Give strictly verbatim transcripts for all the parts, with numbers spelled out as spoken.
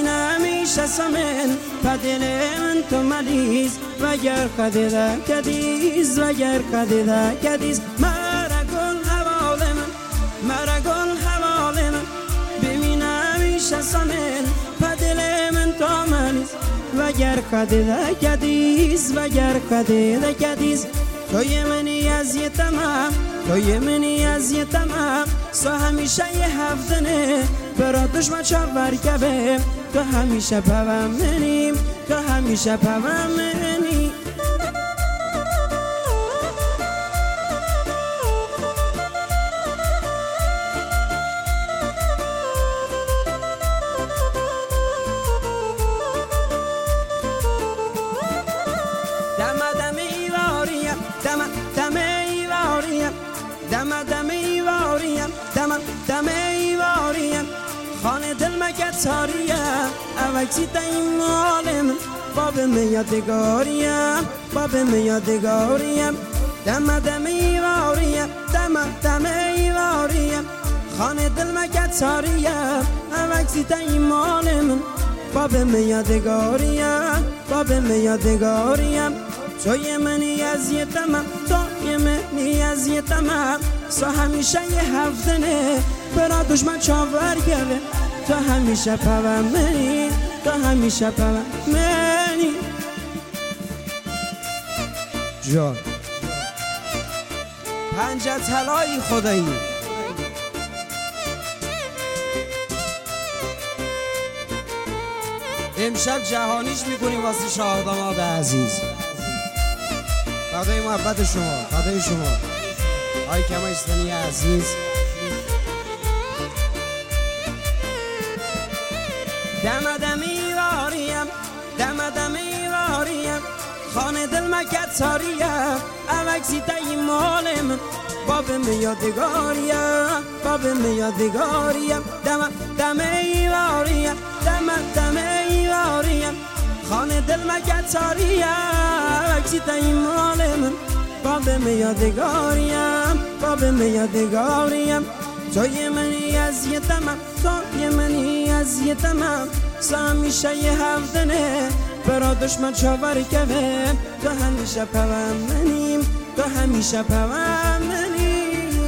همیشه سمن پدل من تو ملیز وگر خدیده کدیز وگر خدیده کدیز مرا گل حوال من مرا گل حوال من ببین همیشه سمن پدل من تو ملیز وگر خدیده کدیز وگر خدیده کدیز توی منی از یه تمام توی منی از یه تمام سو همیشه یه هفتنه برا دشمن چاور کبه تو همیشه پاوم منیم تو همیشه پاوم منی دم دم ایواریم دم دم ایواریم دم دم ایواریم دم دم ایواریم خانه دل مکت تاریه اوکسی تا این مالم باب میادگاریم باب میادگاریم دم دم ایواریم دم دم ایواریم خانه دل مکت تاریه اوکسی تا این مالم باب میادگاریم باب میادگاریم توی منی از یه تمام توی منی از یه تمام سو همیشه یه هفتنه برا دشمن چاور گره تو همیشه پاوم منی تو همیشه پاوم منی جان پنجه طلایی خدایی امشب جهانیش میکنیم واسه شاه داماد عزیز فدای محبت شما فدای شما آی کما اسلامی عزیز دم دم ایواریم دم دم ایواریم خانه دل مکت تاریم اوکسی تایی مالم باب میادگاریم باب میادگاریم دم دم ایواریم دم دم ایواریم خانه دل مکت تاریم اوکسی تایی مالم باب میادگاریم باب میادگاریم توی منی از یه تمام توی منی از یه تمام سو همیشه یه هفتنه برا دشمن چاور کبه تو همیشه پاوم منیم تو همیشه پاوم منیم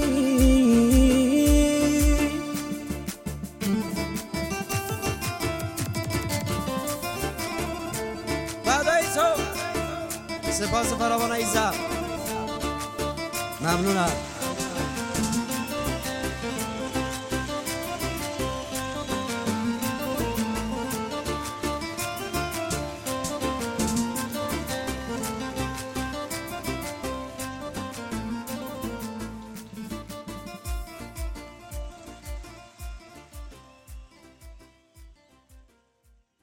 فدای تو سپاس فراوان ایزا ممنونم